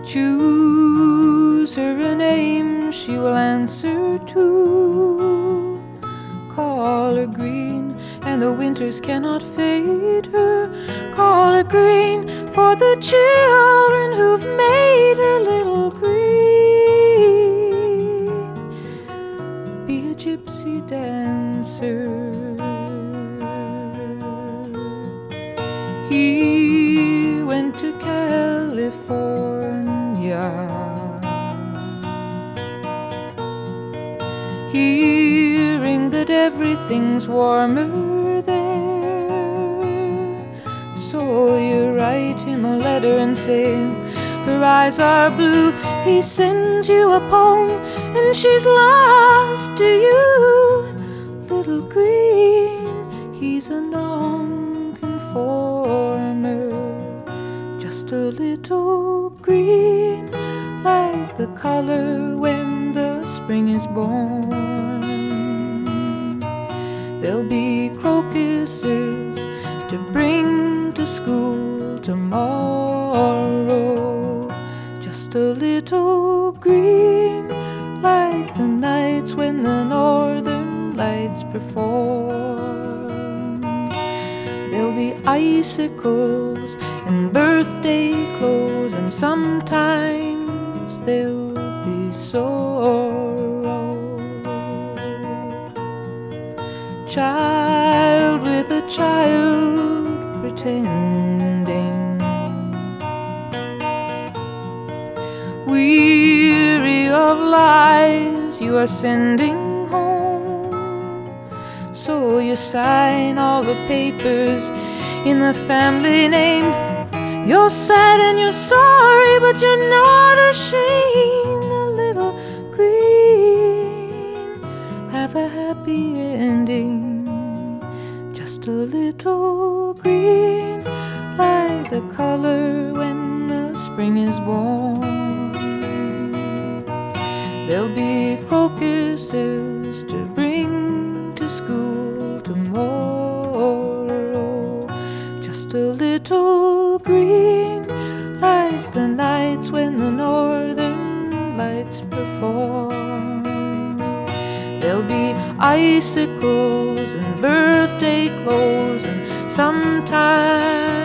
Choose her a name she will answer to. Call her green, and the winters cannot fade her. Call her green for the children who've made her little green. Be a gypsy dancer. He went to California, hearing that everything's warmer there. So you write him a letter and say her eyes are blue. He sends you a poem and she's lost to you. Little green, he's a non-conformer, just a little green, like the color when the spring is born. There'll be crocuses to bring to school tomorrow, just a little green, like the nights when the northern lights perform. There'll be icicles and birthday clothes, and sometimes there'll be sorrow. Child with a child pretending, weary of lies you are sending home. So you sign all the papers in the family name. You're sad and you're sorry, but you're not ashamed. A little green, have a happy ending. Just a little green, like the color when the spring is born. There'll be crocuses to bring to school tomorrow, just a little green, like the nights when the northern lights perform. There'll be icicles and birthday clothes, and sometimes